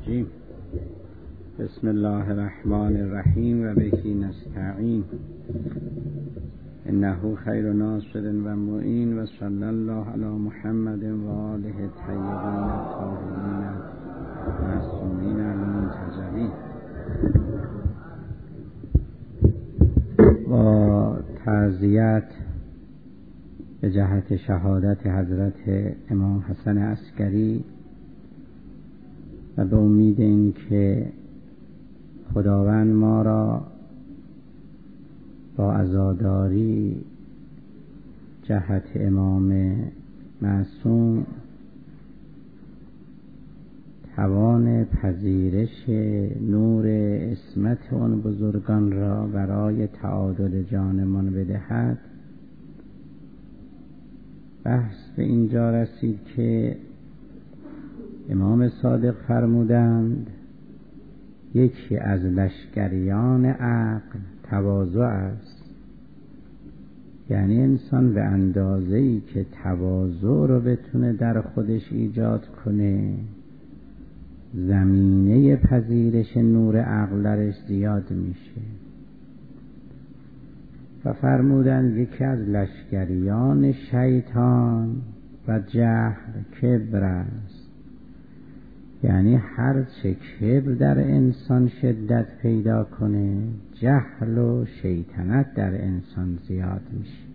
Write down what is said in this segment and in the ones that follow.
الرجیم. بسم الله الرحمن الرحیم و بهی نستعین. انه خیر ناصر و معین و صلی الله علی محمد و آله الطیبین الطاهرین المعصومین المنتجبین. با تعزیت به جهت شهادت حضرت امام حسن عسکری و به امید این که خداوند ما را با عزاداری جهت امام معصوم توان پذیرش نور عصمت آن بزرگان را برای تعادل جانمان بدهد. بحث به اینجا رسید که امام صادق فرمودند یکی از لشکریان عقل تواضع است، یعنی انسان به اندازه‌ای که تواضع رو بتونه در خودش ایجاد کنه زمینه پذیرش نور عقل درش زیاد میشه. و فرمودند یکی از لشکریان شیطان و جهل کبر است، یعنی هر چه کبر در انسان شدت پیدا کنه جهل و شیطنت در انسان زیاد میشه.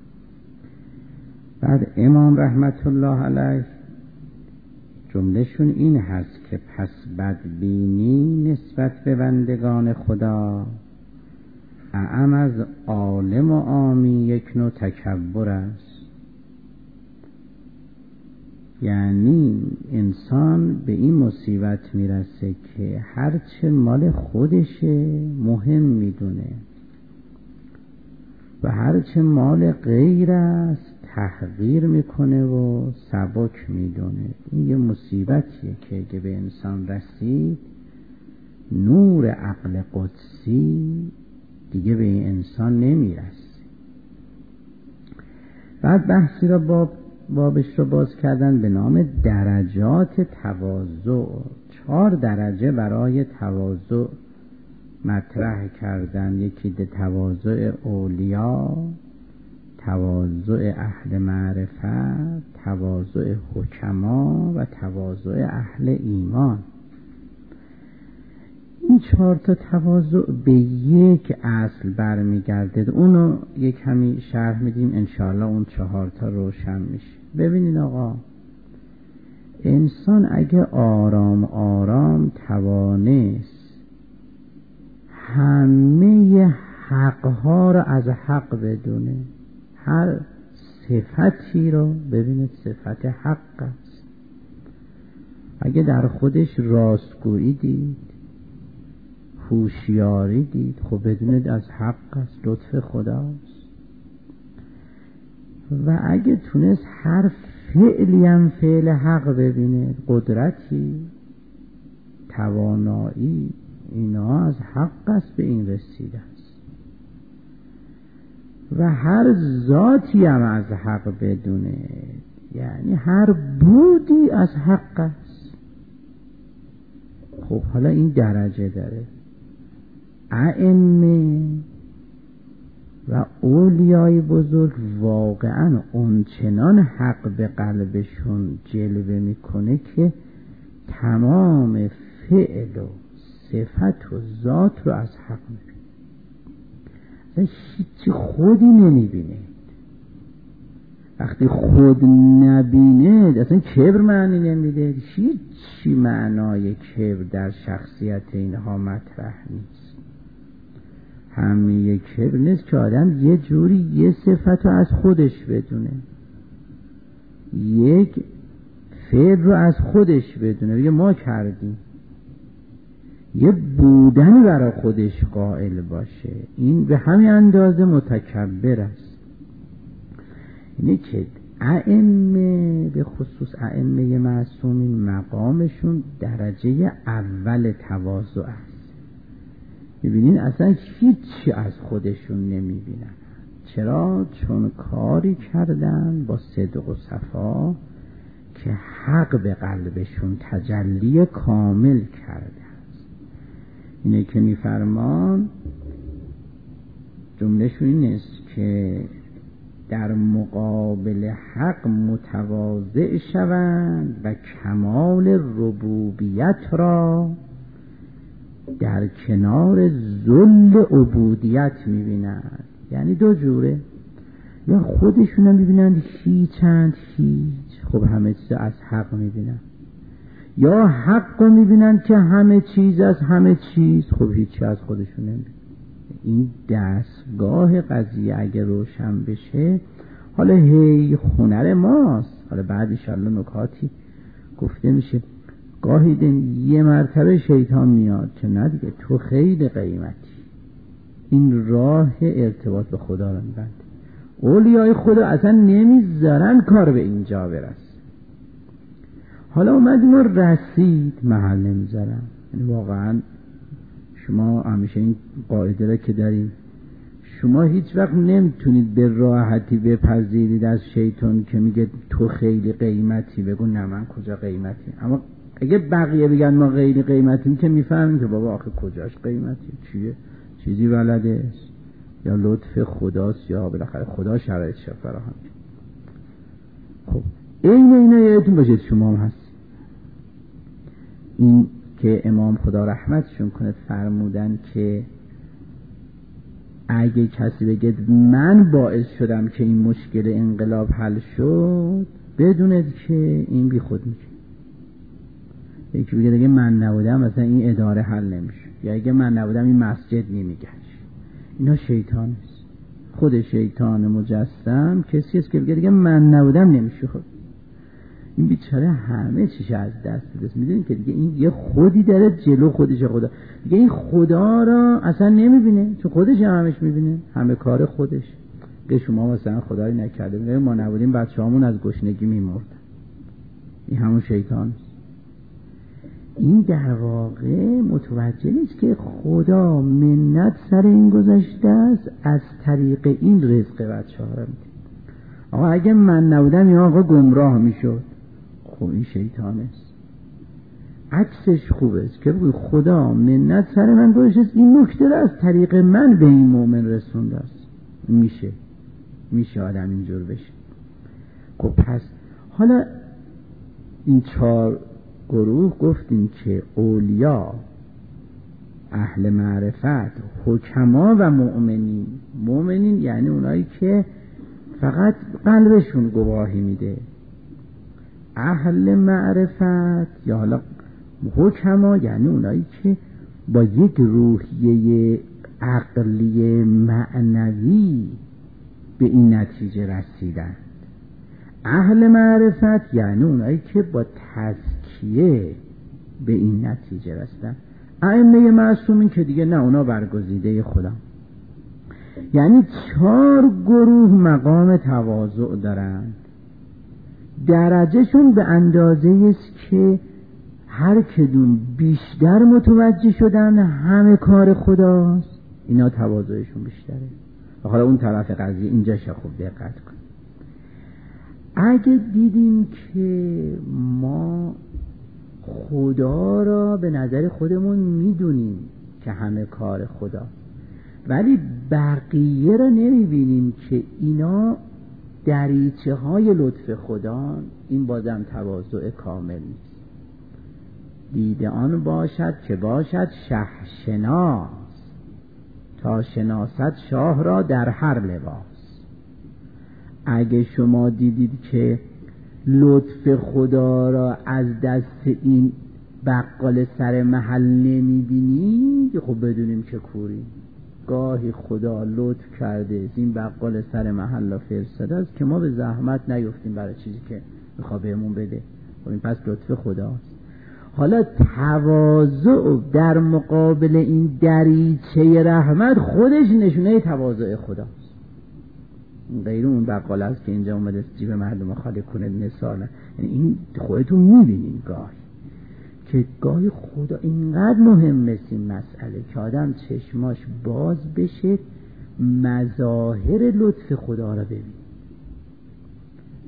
بعد امام رحمت الله علیه جملهشون این هست که پس بدبینی نسبت به بندگان خدا اعم از عالم و عامی یک نوع تکبر است. یعنی انسان به این مصیبت میرسه که هرچه مال خودشه مهم میدونه و هرچه مال غیر است تحقیر میکنه و سبک میدونه. این یه مصیبتیه که اگه به انسان رسید نور عقل قدسی دیگه به این انسان نمیرسه. بعد بحثی را بابش رو باز کردن به نام درجات تواضع. 4 درجه برای تواضع مطرح کردن. یکی تواضع اولیا، تواضع اهل معرفت، تواضع حکما و تواضع اهل ایمان. این 4 تواضع به یک اصل برمیگرده. اونو یک کمی شرح میدیم انشاءالله اون 4 روشن میشه. ببینید آقا، انسان اگه آرام آرام توانست همه حقها رو از حق بدونه، هر صفتی رو ببینید صفت حق است. اگه در خودش راستگویی دید، هوشیاری دید، خب بدونید از حق است، لطف خداست. و اگه تونست هر فعلی هم فعل حق ببینه، قدرتی، توانایی، اینا از حق است به این رسیده است. و هر ذاتی هم از حق بدونه، یعنی هر بودی از حق است. خب حالا این درجه داره. ائمه و اولیای بزرگ واقعا اونچنان حق به قلبشون جلوه میکنه که تمام فعل و صفت و ذات رو از حق میبینه. هیچی خودی نمیبینه. وقتی خود نبینه اصلا کبر معنی نمیده. هیچی معنای کبر در شخصیت اینها مطرح نیست. همه کبر نیست که آدم یه جوری یه صفت رو از خودش بدونه، یک فعل رو از خودش بدونه، بگه ما کردیم، یه بودن برای خودش قائل باشه. این به همین اندازه متکبر است. اینه که ائمه به خصوص ائمه معصومین مقامشون درجه اول تواضع است. میبینین اصلا هیچی از خودشون که حق به قلبشون تجلی کامل کرده است. اینه که میفرمان جملهشون این است که در مقابل حق متواضع شوند و کمال ربوبیت را در کنار ذل عبودیت میبینند. یعنی دو جوره، یا خودشون هم میبینند هیچند هیچ، خب همه چیز از حق میبینند، یا حق رو میبینند که همه چیز از همه چیز، خب هیچی از خودشون نمیبینند. این دستگاه قضیه اگه روشن بشه، حالا هی هنر ماست، حالا بعد انشالله نکاتی گفته میشه. گاهی یه مرتبه شیطان میاد که نه دیگه تو خیلی قیمتی، این راه ارتباط به خدا رو میبنده. اولیای خدا اصلا نمیذارن کار به اینجا برسه. حالا اومدیم و رسید، محل نمیذارن. یعنی واقعا شما همیشه این قاعده را که داریم، شما هیچ وقت نمیتونید به راحتی بپذیرید از شیطان که میگه تو خیلی قیمتی، بگو نه من کجا قیمتی. اما اگه بقیه بگن ما خیلی قیمتیم که میفهمیم که بابا آخه کجاش قیمتی، چیه چیزی بلده است، یا لطف خداست، یا بالاخره خدا شرایطش فراهم. خب اینا یادتون باشه شما هم هست. این که امام خدا رحمتشون کنه فرمودن که اگه کسی بگه من باعث شدم که این مشکل انقلاب حل شد، بدونید که این بی خود میشه. یکی بگه دیگه من نبودم مثلا این اداره حل نمیشه، یا اگه من نبودم این مسجد نمیگشت. اینا شیطان است، خود شیطان مجسم کسی است که بگه دیگه من نبودم نمیشه. خب این بیچاره همه چیش از دست دست. میدونید که دیگه این یه خودی داره جلو خودش، خدا دیگه این خدا را اصلا نمیبینه، چون خودش همش میبینه، همه کار خودش. که شما مثلا خدایی نکرده میگه ما نبودیم بچه‌هامون از گشنگی میمردن، این همون شیطان است. این در واقع متوجه نیست که خدا منت سر این گذاشته است، از طریق این رزق بچه‌ها رو میده. آقا اگه من نبودم این آقا گمراه میشد، خب این شیطان است. عکسش خوبه است که بگوی خدا منت سر من گذاشته است، این نکته را از طریق من به این مؤمن رسونده است. میشه آدم اینجور بشه. خب پس حالا این 4 گروه گفتیم که اولیا، اهل معرفت، حکما و مؤمنین. مؤمنین یعنی اونایی که فقط قلبشون گواهی میده. اهل معرفت یا حالا حکما یعنی اونایی که با یک روحیه عقلی معنوی به این نتیجه رسیدند. اهل معرفت یعنی اونایی که با تزکیه به این نتیجه رسیدند. ائمه معصومین که دیگه نه، اونا برگزیده خدا. یعنی 4 گروه مقام تواضع دارند. درجهشون به اندازه است که هر کدوم بیشتر متوجه شدن همه کار خداست، اینا تواضعشون بیشتره. حالا اون طرف قضیه اینجاش خوب دقت کن. اگه دیدیم که ما خدا را به نظر خودمون میدونیم که همه کار خدا، ولی بقیه را نمیبینیم که اینا دریچه های لطف خدا، این بازم تواضع کامل نیست. دیده آن باشد که باشد شهرشناس، تا شناست شاه را در هر لباس. اگه شما دیدید که لطف خدا را از دست این بقال سر محل نمیبینید، خب بدونیم که کوری. گاهی خدا لطف کرده این بقال سر محل فرستاده است که ما به زحمت نیفتیم برای چیزی که میخواد بهمون بده. خب این پس لطف خداست. حالا تواضع در مقابل این دریچه رحمت خودش نشونه تواضع خداست. غیر اون بقال است که اینجا اومده جیب مردم خالی کنه مثلا. یعنی این خودتون میبینید که گاهی خدا اینقدر مهم است این مسئله که آدم چشماش باز بشه مظاهر لطف خدا را ببین.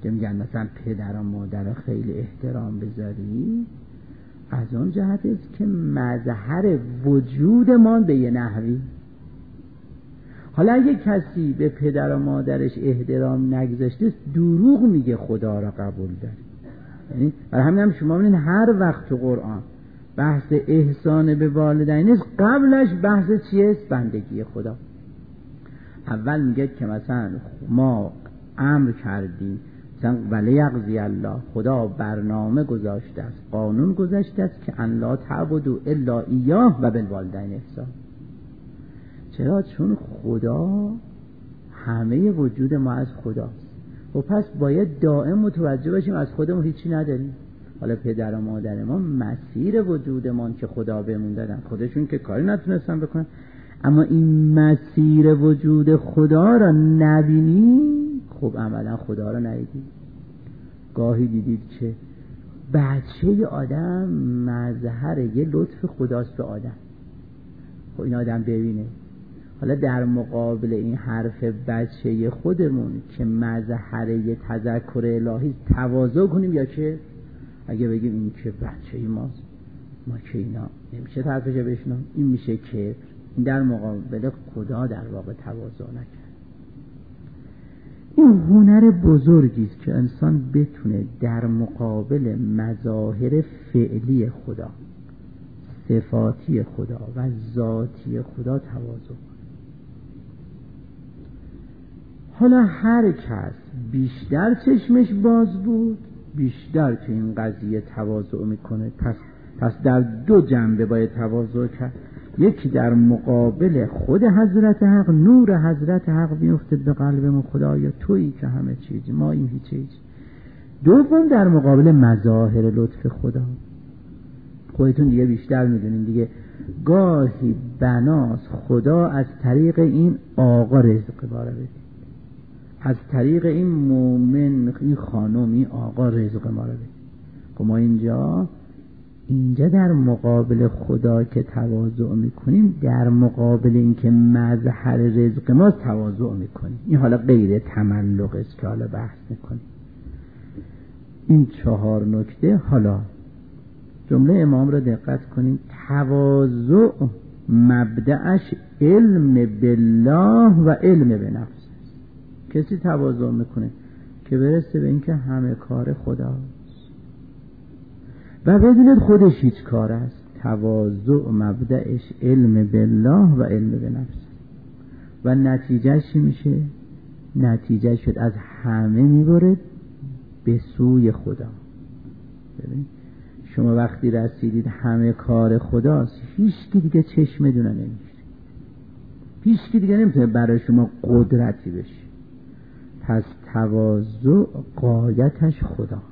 که میگن مثلا پدر و مادر خیلی احترام بذاری، از اون جهت است که مظهر وجودمان به یه نحوی. حالا اگه کسی به پدر و مادرش احترام نگذاشته دروغ میگه خدا را قبول داره. یعنی برای همین هم شما ببینید هر وقت تو قرآن بحث احسان به والدین است، قبلش بحث چیه؟ بندگی خدا. اول میگه که مثلا ما امر کردیم مثلا ولی یقضی الله، خدا برنامه گذاشته است، قانون گذاشته است که ان لا تعبدوا الا ایاه و بالوالدین احسان. چرا؟ چون خدا همه وجود ما از خداست. و پس باید دائم متوجه باشیم از خودمون هیچی نداریم. حالا پدر و مادر ما مسیر وجودمان که خدا بهمون دادن، خودشون که کاری نتونستن بکنن، اما این مسیر وجود خدا را نبینیم، خب عملا خدا را ندیدیم. گاهی دیدید که بچه آدم مظهر یه لطف خداست به آدم، خب این آدم ببینه. حالا در مقابل این حرف بچه خودمون که مظهر یه تذکر الهی تواضع کنیم، یا که اگه بگیم این که بچه ماست، ما که اینا نمیشه طرفش بشنم، این میشه که این در مقابل خدا در واقع تواضع نکرد. این هنر بزرگی است که انسان بتونه در مقابل مظاهر فعلی خدا، صفاتی خدا و ذاتی خدا تواضع کنه. حالا هر کس بیشتر چشمش باز بود، بیشتر که این قضیه تواضع میکنه. پس در دو جنبه باید تواضع کرد. یکی در مقابل خود حضرت حق، نور حضرت حق بیفته به قلبمون، خدایا تویی که همه چیزی، ما این هیچ چیز. دوم در مقابل مظاهر لطف خدا. خودتون دیگه بیشتر میدونین دیگه، گاهی بناست خدا از طریق این آقا رزق باره بده، از طریق این مومن، این خانم، این آقا رزق ما رو بده. خب ما اینجا در مقابل خدا که تواضع میکنیم، در مقابل این که مظهر رزق ما تواضع میکنیم. این حالا غیر تملق است که حالا بحث میکنیم. این 4 نکته. حالا جمله امام را دقت کنیم. تواضع مبدأش علم بالله و علم به نفس. کسی تواضع میکنه که برسه به این که همه کار خداست و بدون خودش هیچ کار است. تواضع مبدأش علم بالله و علم به نفس. و نتیجهش میشه؟ نتیجه شد از همه میبره به سوی خدا. ببین شما وقتی رسیدید همه کار خداست، هیچ کی دیگه چشم دونه نمیشه، هیچ کی دیگه نمیتونه برای شما قدرتی بشه. پس تواضع غایتش خداست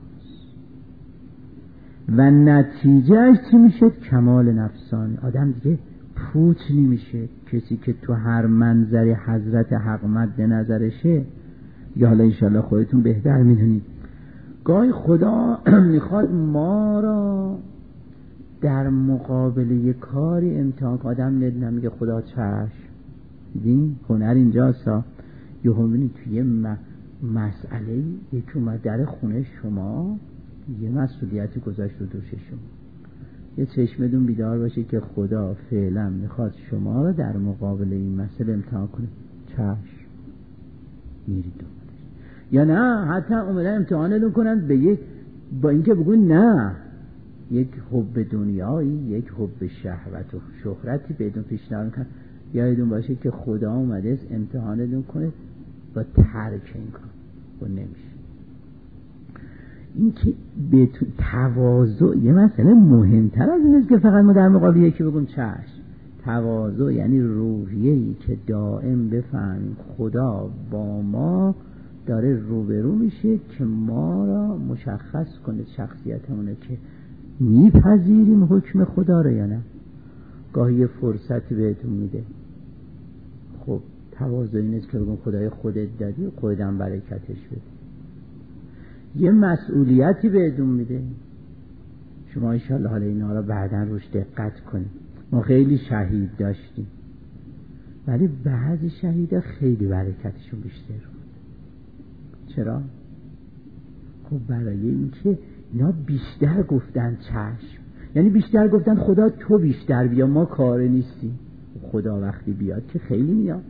و نتیجهش چی میشه؟ کمال نفسانی. آدم دیگه پوچ نمیشه. کسی که تو هر منظری حضرت حق مد نظرشه، یا حالا انشالله خودتون بهتر میدونید، گاهی خدا میخواد ما را در مقابل یک کاری امتحان کنه. آدم نمیگه خدا چشم. دیدین هنر اینجاست. یه همینی توی مسئله یکی اومد در خونه شما، یه مسئولیتی گذاشت رو دوش شما، یه چشمتون بیدار باشه که خدا فعلا میخواد شما رو در مقابل این مسئله امتحان کنه. چشم میرید دنبالش. یا نه حتی اومدن امتحانتون کنن به یک، با اینکه بگون نه، یک حب دنیایی، یک حب شهوت و شهرتی بهتون پیشنهاد کنن. یادتون باشه که خدا اومده است امتحانتون کنه و ترک این کار و نمیشه. این که به تواضع یه مسئله مهمتر از این است که فقط ما در مقابل یکی بگم چشم. تواضع یعنی روحیه‌ای که دائم بفهمیم خدا با ما داره روبرو میشه که ما را مشخص کنه شخصیتمونه که میپذیریم حکم خدا رو یا نه. گاهی یه فرصتی بهتون میده، خب تواضع این است که بگم خدای خودت دادی و خودم برکتش بده. یه مسئولیتی بهتون میده، شما انشالله حالا اینا رو بعداً روش دقت کنید. ما خیلی شهید داشتیم ولی بعضی شهیدا خیلی برکتشون بیشتر بود. چرا؟ خب برای این که اینا بیشتر گفتن چشم، یعنی بیشتر گفتن خدا تو بیشتر بیا، ما کار نیستی. خدا وقتی بیاد که خیلی میاد.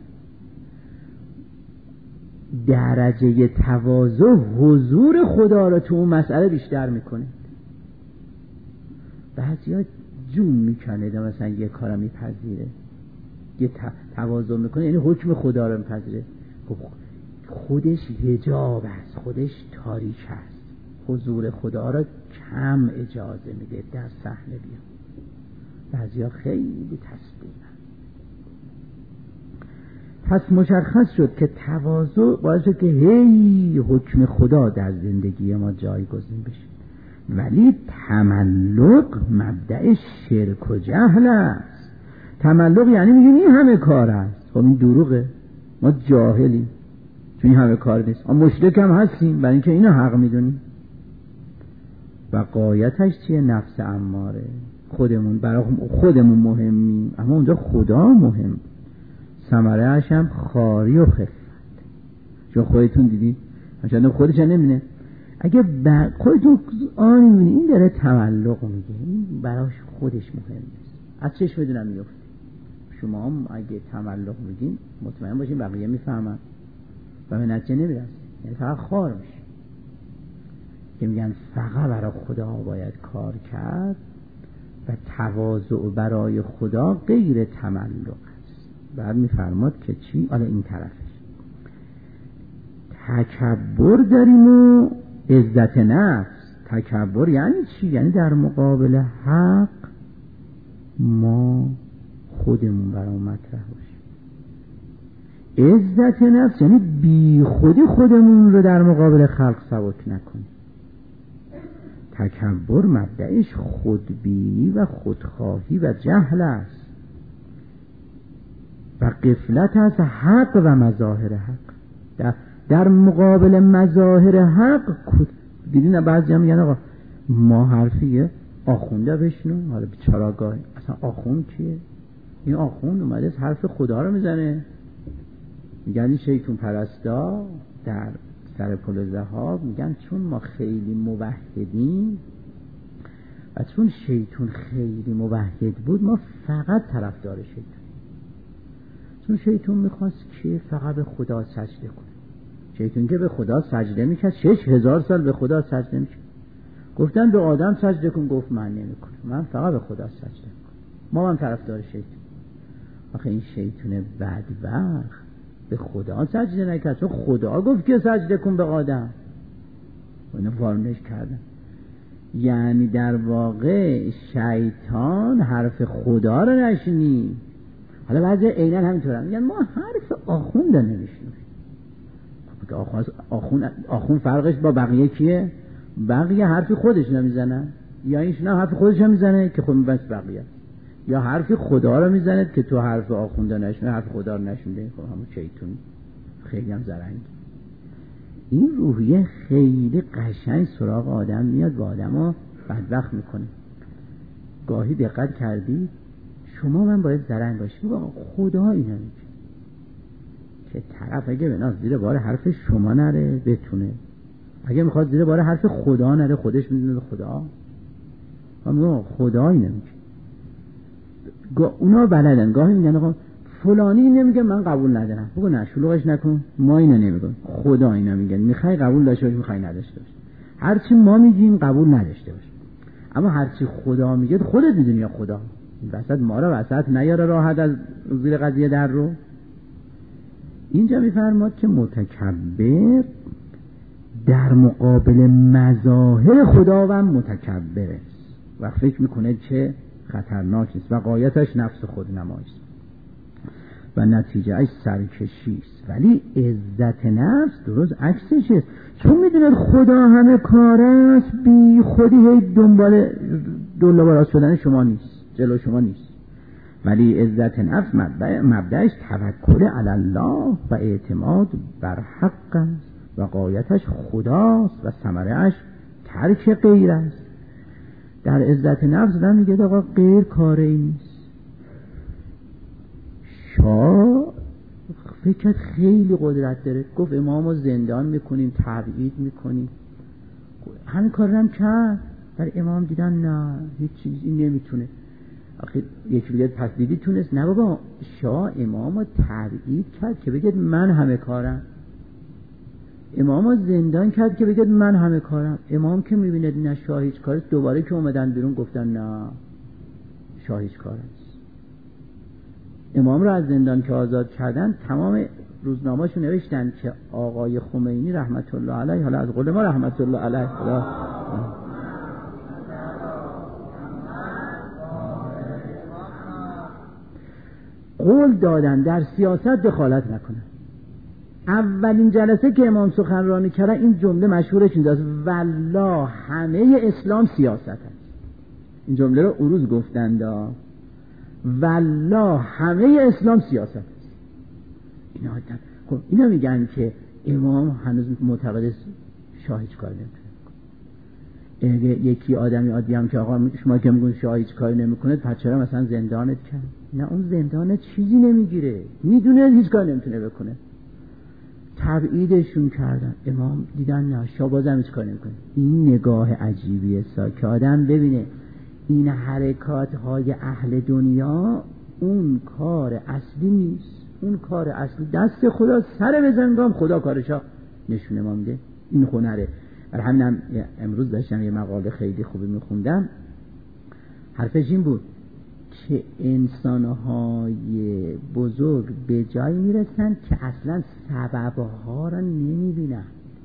درجه تواضع حضور خدا را تو اون مسئله بیشتر میکنه. بعضیا جون میکنه، مثلا یه کارا میپذیره، یه تواضع میکنه یعنی حکم خدا را میپذیره. خودش حجاب است، خودش تاریک است، حضور خدا را کم اجازه میده در صحنه بیاد. بعضیا خیلی تسلیمن. پس مشخص شد که تواضع باعث شد که هی حکم خدا در زندگی ما جایگزین بشه. ولی تملق مبدأ شرک و جهل است. تملق یعنی میگیم این همه کار است. خب این دروغه، ما جاهلیم، چون این همه کار نیست. ما مشرک هم هستیم برای اینکه اینو حق میدونیم. و غایتش چیه؟ نفس اماره. خودمون برای خودمون مهمیم، اما اونجا خدا مهم. ثمره اش هم خاری و خفت. چون خودتون دیدی مثلا خودش نمیینه، اگه خودتون آنی میبینی این داره تملق میگه، این براش خودش مهم نیست، از چش بدونم میفته. شما هم اگه تملق میگین مطمئن باشین بقیه میفهمن و به نتیجه نمیرسه، یعنی فقط خار میشه. که میگن فقط برای خدا باید کار کرد و تواضع برای خدا غیر تملق است. بعد میفرماد که چی؟ حالا این طرفش تکبر داریم و عزت نفس. تکبر یعنی چی؟ یعنی در مقابل حق ما خودمون برای مطرح باشیم. عزت نفس یعنی بی خودی خودمون رو در مقابل خلق سبک نکنیم. تکبر مبدأش خودبینی و خودخواهی و جهل است و غفلت از حق و مظاهر حق. در مقابل مظاهر حق دیدین بعضی هم میگن آقا ما حرفیه آخونده بشنو، حالا چراگاه اصلا آخوند کیه؟ این آخوند اومده حرف خدا رو میزنه. میگن این شیطون پرستا در سر پل ذهاب میگن چون ما خیلی موحدیم و چون شیطون خیلی موحد بود ما فقط طرفدار شیطون. چون شیطون میخواست که فقط به خدا سجده کنه. شیطون که به خدا سجده میکرد 6000 سال به خدا سجده میکرد. گفتن به آدم سجده کن، گفت من نمیکنم، من فقط به خدا سجده میکنم. ما هم طرفدار شیطون. آخه این شیطون بدبخت به خدا سجده نکرد، چون خدا گفت که سجده کن به آدم. اینو وارنش کردن. یعنی در واقع شیطان حرف خدا رو نشنید. حالا بعضی عیناً همینطورن میگن ما حرف آخوند رو نمیشنویم. آخوند فرقش با بقیه کیه؟ بقیه حرفی خودش نمیزنن، یا اینشون هم حرف خودش هم میزنه که خب بس بقیه، یا حرفی خدا رو میزنه که تو حرف آخونده نشنه، حرف خدا رو نشنده. خب همون شیطون خیلی هم زرنگ. این روحیه خیلی قشنگ سراغ آدم میاد و آدم ها بدبخت میکنه. گاهی دقت کردی شما من باید زرنگ باشی، خدا اینا میگه که طرف اگه بناز زیر بار حرف شما نره بتونه، اگه میخواد زیر بار حرف خدا نره خودش میدونه خدا. اما خدا اینو میگه. اونا بلدن گاهی میگن آقا فلانی نمیگه من قبول ندارم، بگو نه شلوغش نکن، ما اینو نمیگیم، خدا اینا میگن. میخوای قبول داشته باشی میخوای نداشته باشی، هرچی ما میگیم قبول نداشته باشی، اما هرچی خدا میگه خودت میدونی یا خدا. این وسط ما را وسط نیاره راحت از زیر قضیه در رو. اینجا میفرماد که متکبر در مقابل مظاهر خداوند متکبر است و فکر میکنه چه خطرناک است و غایتش نفس خود نمایست و نتیجه اش سرکشی است. ولی عزت نفس درست عکسش است، چون میدونه خدا همه کار است، بی خودی هی دنبال راست شدن شما نیست، جلو شما نیست. ولی عزت نفس مبدأش توکل علی الله و اعتماد بر حق است و غایتش خداست و ثمره اش ترک غیر است. در عزت نفس دارم میگه آقا غیر کاری نیست. شاه فکرت خیلی قدرت داره، گفت امامو زندان میکنیم، تبعید میکنیم، همین کار هم کرد، ولی امام دیدن نه هیچ چیزی نمیتونه. آخه یکی بگه پس دیدی تونست؟ نه بابا، شاه امام رو تبعید کرد که بگید من همه کارم، امام رو زندان کرد که بگید من همه کارم. امام که میبینه نه شاه هیچ کارست، دوباره که اومدن بیرون گفتن نه شاه هیچ کارست. امام رو از زندان که آزاد کردن تمام روزنامه‌شو نوشتن که آقای خمینی رحمت الله علیه، حالا از قول ما رحمت الله علیه، قول دادن در سیاست دخالت نکنن. اولین جلسه که امام سخنرانی کرد این جمله مشهورش اینجاست: والله همه اسلام سیاست هست. این جمله رو اون روز گفتند، والله همه اسلام سیاست هست. اینا میگن که امام هنوز معتقد شاه هیچ کاری نمیکنه. یکی آدمی عادی هم که آقا شما که میگن شاه هیچ کاری نمیکنه، پس چرا مثلا زندانت کرد؟ نه اون زندانت چیزی نمیگیره، میدونه هیچ کاری نمیتونه بکنه. تبعیدشون کردن، امام دیدن نه شاه بازم هیچ کاری نمیکنه. این نگاه عجیبیه که آدم ببینه این حرکات های اهل دنیا اون کار اصلی نیست. اون کار اصلی دست خدا، سر به زنگام خدا کارشا نشونه ما میده. این هنره. برای همینم امروز داشتم یه مقاله خیلی خوبی میخوندم، حرفش این بود که انسانهای بزرگ به جایی میرسن که اصلا سببها را نمیبینن.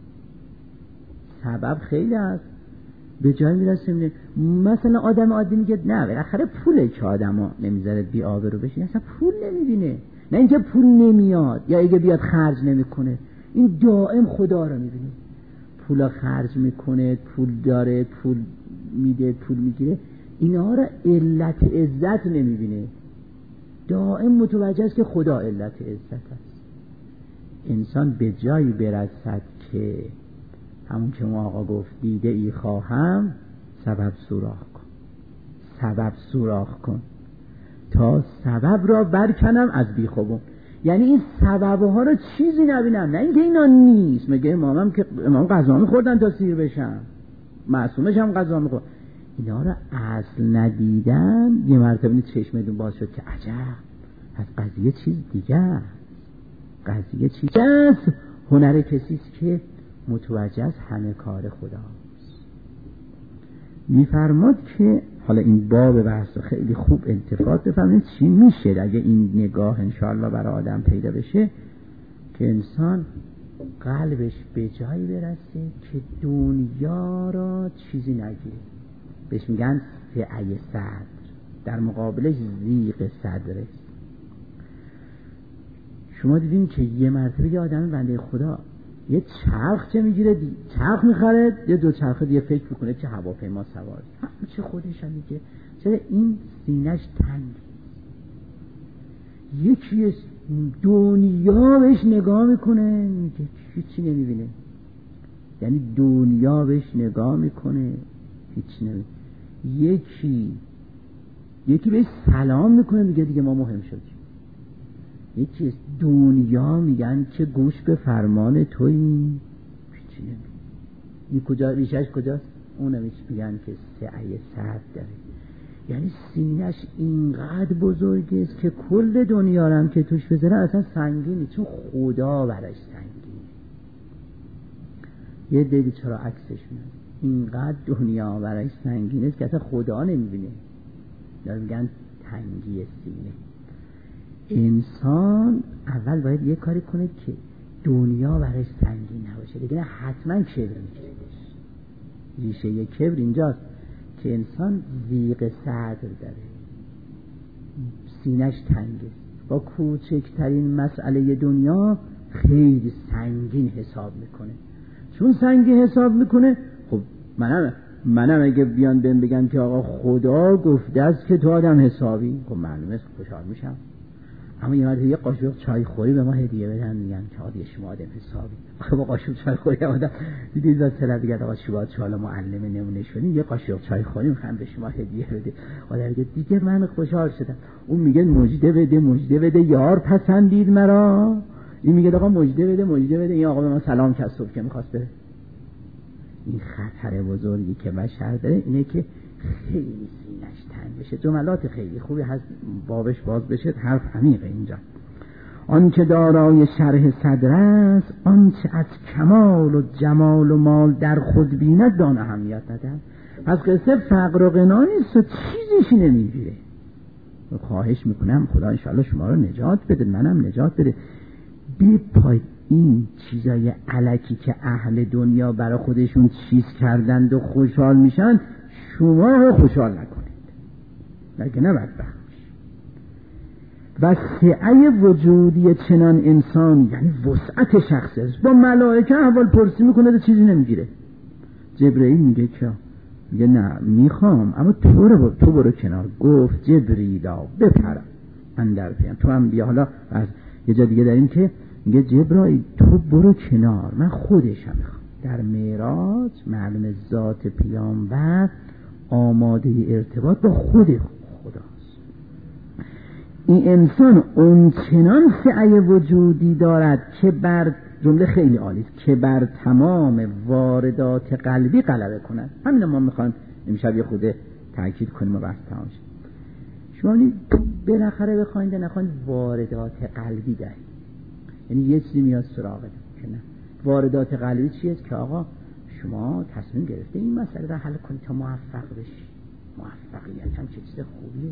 سبب خیلی هست، به جایی میرسه مثلا آدم عادی میگه نه بالاخره پوله که آدمو نمیذاره بی آبرو بشه، اصلا پول نمیبینه. نه اینکه پول نمیاد یا اگه بیاد خرج نمیکنه، این دائم خدا رو میبینه. پولا خرج میکنه، پول داره، پول میده، پول میگیره، اینا را علت عزت نمیبینه. دائم متوجه است که خدا علت عزت است. انسان به جایی برسد که همون که ما آقا گفت دیده ای خواهم سبب سوراخ کن، سبب سوراخ کن تا سبب را برکنم از بیخوبون. یعنی این سببها رو چیزی نبینم، نه اینکه اینا نیست. میگه امامم که امام غذا میخوردن تا سیر بشن، معصومش هم غذا میخورد، اینا رو اصل ندیدن. یه مرتبه چشمتون باز شد که عجب، از قضیه چیز دیگه است. قضیه چیز است. هنر کسیست که متوجه از همه کار خداست. میفرماد که حالا این باب بحث خیلی خوب التفات بفرمایید چی میشه اگه این نگاه انشاءالله برای آدم پیدا بشه که انسان قلبش به جایی برسه که دنیا را چیزی نگیره. بهش میگن سعی صدر، در مقابلش ضیق صدره. شما دیدین که یه مرتبه یه آدم بنده خدا یه چرخ چه میگیره، چرخ میخره، یه دو چرخه دیگه فکر میکنه که هواپیما سوار. چه خودش هم میگه چرا این سینه‌اش تنگ. یکی دنیا بهش نگاه میکنه میگه هیچی نمیبینه. یعنی دنیا بهش نگاه میکنه هیچی نمیبینه. یکی بهش سلام میکنه میگه دیگه ما مهم شدیم. یکی دنیا میگن که گوش به فرمان تویی هیچی نمیبینه. این کجا ریشش کجاست؟ اونم میگن که سعی صدر داره. یعنی سینه‌اش اینقدر بزرگه است که کل دنیا رو هم که توش بذاره اصلا سنگینه، چون خدا برش سنگینه. یه دیدی چرا عکسش میاد اینقدر دنیا برش سنگینه است که اصلا خدا نمیبینه. داره میگن تنگی سینه. انسان اول باید یه کاری کنه که دنیا برش سنگین نباشه، دیگه حتما کبر میگیرش. ریشه یه کبر اینجاست که انسان ضیق صدر داره، سینه‌اش تنگه، با کوچکترین مسئله دنیا خیلی سنگین حساب میکنه. چون سنگین حساب میکنه، خب منم اگه بیان بهم بگن که آقا خدا گفته است که تو آدم حسابی، خب معلومه خوشحال میشم. اما یه قاشق چای خوری به ما هدیه بدن میگن که آقا شما آدم حسابی. آخه با قاشق چای خوری آدم دیدید مثلا دیگه آقا شما چالا معلم نمونه شدین، یه قاشق چای خوری میخوام به شما هدیه بده. آدم دیگه من خوشحال شدم. اون میگه مژده بده یار پسندید مرا. این میگه آقا مژده بده. این آقا به ما سلام کرد صبح که میخواست بره. این خطر بزرگی که بشر داره اینه که خیلی سینش تنگ بشه. جملات خیلی خوبی هست، بابش باز بشه، حرف عمیقه اینجا. آن که دارای شرح صدر است، آنچه از کمال و جمال و مال در خود بیند دان اهمیت ندهد. پس قصه فقر و غنا نیست و چیزیشی نمیگیره. خواهش میکنم خدا انشاءالله شما رو نجات بده، منم نجات بده. بپاید این چیزای الکی که اهل دنیا برای خودشون چیز کردند و خوشحال میشن، شما رو خوشحال نکنید، نگه نباید بخش. و سعی وجودی چنان انسانی، یعنی وسعت شخصی است. با ملائکه احوال پرسی میکنه و چیزی نمیگیره. جبرئیل میگه که میگه نه میخوام، اما تو برو کنار. گفت جبریلا بپرم اندر پیم. تو هم بیا. حالا از یه جا دیگه داریم که میگه جبرائیل تو برو کنار، من خودشم میخوام. در معراج معلوم ذات پیامبر آماده ارتباط با خود خداست. این انسان اونچنان سعی وجودی دارد که بر جمله خیلی عالی که بر تمام واردات قلبی غلبه کند. همین ما میخوام امشب یه خود تاکید کنیم و بحث تمام شه. شما بالاخره بخواید نخواید واردات قلبی دارید، یعنی یه چیزی میاد سراغتون که نه. واردات قلبی چیه؟ که آقا شما تصمیم گرفته این مسئله رو حل کنید تا موفق بشی. موفقیت هم چه چیز خوبیه.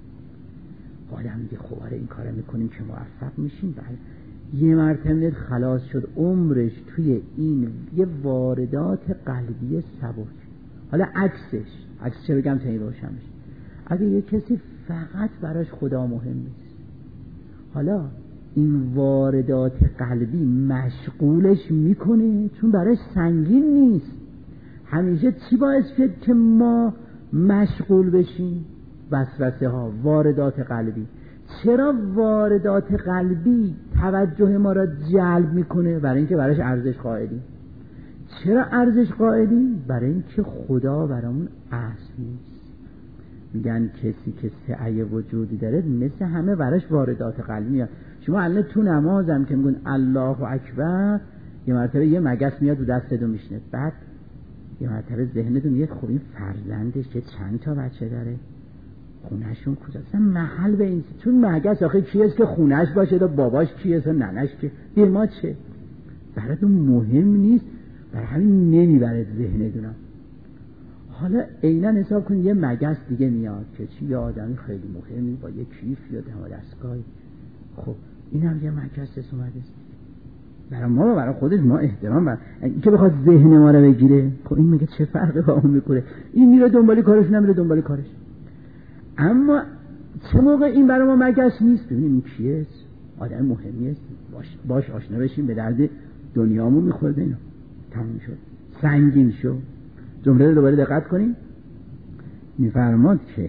آدم میگه خب آره این کارو میکنیم که موفق میشیم. بله یه مرتبه خلاص شد عمرش توی این یه واردات قلبی سبک. حالا عکس چه بگم تا این روشن بشه. اگه یه کسی فقط براش خدا مهم نیست، حالا این واردات قلبی مشغولش میکنه چون براش سنگین نیست. همیشه چی باعث شد که ما مشغول بشیم؟ وسوسه ها، واردات قلبی. چرا واردات قلبی توجه ما را جلب میکنه؟ برای اینکه براش ارزش قائلیم. چرا ارزش قائلیم؟ برای اینکه خدا برامون اصل نیست. میگن کسی که سعی وجودی داره مثل همه براش واردات قلبی میاد. شما الان تو نمازم که میگن الله اکبر، یه مرتبه یه مگس میاد تو دستتون میشنه، بعد یه مرتبه ذهنتون میاد خب این فرزندش که چند تا بچه داره، خونهشون کجاست؟ محل به این، چون مگس آخه کیست که خونهش باشه و باباش کیست و ننش که به ما چه؟ براتون مهم نیست، برای همین نمیبرد ذهنتون. حالا عیناً حساب کن یه مگس دیگه میاد که چی، یه آدمی خیلی مهمی با یه کیف یا دستگاهی. خب این هم یه مگس اومده برای ما و برای خودش ما احترام بر این که بخواد ذهن ما رو بگیره. خب این میگه چه فرقی با اون میکنه؟ این میره دنبال کارش، نمیره دنبال کارش. اما چه موقع این برای ما مگس نیست؟ ببینیم این کیه، آدم مهمی است، باش آشنا بشیم، به درد دنیامون میخوره. اینا تموم شد، سنگین شد. جمله رو دوباره دقت کنیم. میفرماد که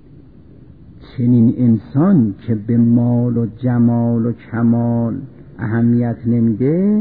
چنین انسان که به مال و جمال و کمال اهمیت نمیده،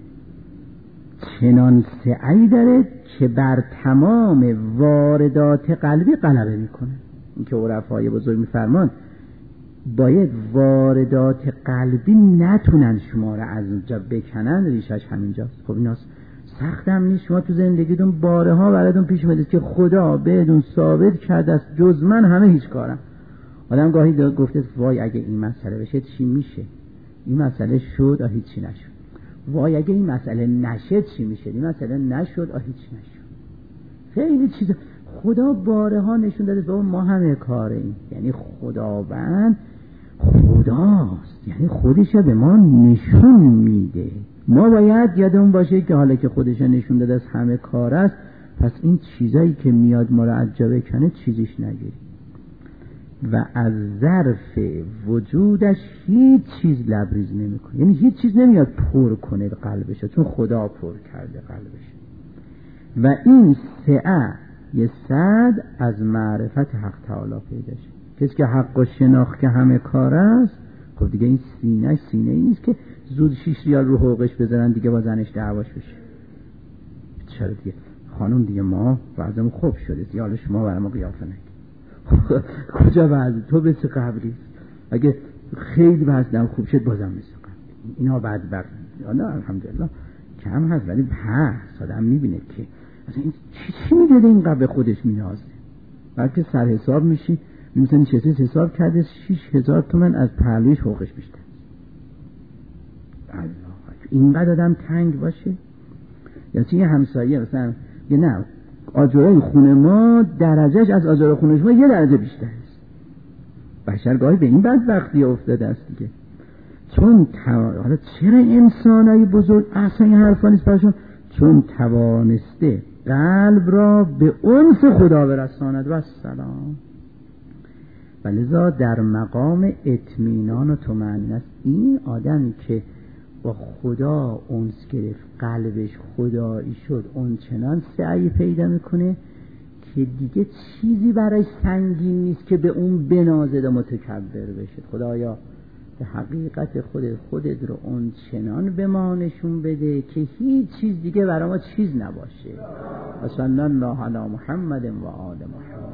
چنان سعی داره که بر تمام واردات قلبی غلبه میکنه. این که عرفای بزرگ میفرمان باید واردات قلبی نتونن شما را از اونجا بکنن، ریشش همینجاست. خب ایناست، سختم نیست. شما تو زندگیتون باره ها براتون پیش اومده که خدا بهتون ثابت کرده است جز من همه هیچ کارم. آدم گاهی گفته وای اگه این مسئله بشه چی میشه؟ این مسئله شد هیچی نشد. وای اگه این مسئله نشه چی میشه؟ این مسئله نشد هیچی نشد. خیلی چیزا خدا باره ها نشون داده بابا ما همه کاره ایم. یعنی خداوند خداست، یعنی خودش به ما نشون میده. ما باید یادمون باشه که حالا که خودش نشون داده از همه کار است، پس این چیزایی که میاد ما رو عجبه کنه چیزیش نگیریم. و از ظرف وجودش هیچ چیز لبریز نمیکنه، یعنی هیچ چیز نمیاد پر کنه قلبش، چون خدا پر کرده قلبش. و این سعه یه صد از معرفت حق تعالی پیدا شد. کسی که حق و شناخت که همه کار است، خب دیگه این سینه ای نیست که زود 6 ریال رو حقوقش بذارن دیگه با زنش دعواش بشه. چرا دیگه خانم دیگه ما وضعمون خوب شده دیگه، حالا شما برای ما قیافه نگید. کجا وضع تو مثل قبلی؟ اگه خیلی وضعم خوب شد بازم مثل قبلی. اینا بعد نه الحمدلله کم هست، ولی هست. آدم میبینه که مثلا این چی میده اینقدر به خودش میازه؟ بلکه سر حساب میشی مثلا چیزی حساب کرده 6000 تومان از پهلویش حقوقش بیشتر. الله اینقدر آدم تنگ باشه. یا چه یه همسایه مثلا یه نه آجرای خونه ما درجهش از آجرای خونه شما 1 درجه بیشتر است. بشر گاهی به این بدبختی افتاده است دیگه. چون حالا چرا انسانای بزرگ اصلا این حرفا نیست براشون؟ چون توانسته قلب را به انس خدا برساند و السلام. ولذا در مقام اطمینان و طمأنینه است. این آدمی که با خدا انس گرفت، قلبش خدایی شد، اون چنان سعی پیدا میکنه که دیگه چیزی برای سنگین نیست که به اون بنازد و متکبر بشه. خدایا به حقیقت خودت رو اون چنان به ما نشون بده که هیچ چیز دیگه برای ما چیز نباشه. و صلی الله علی محمد و آل محمد.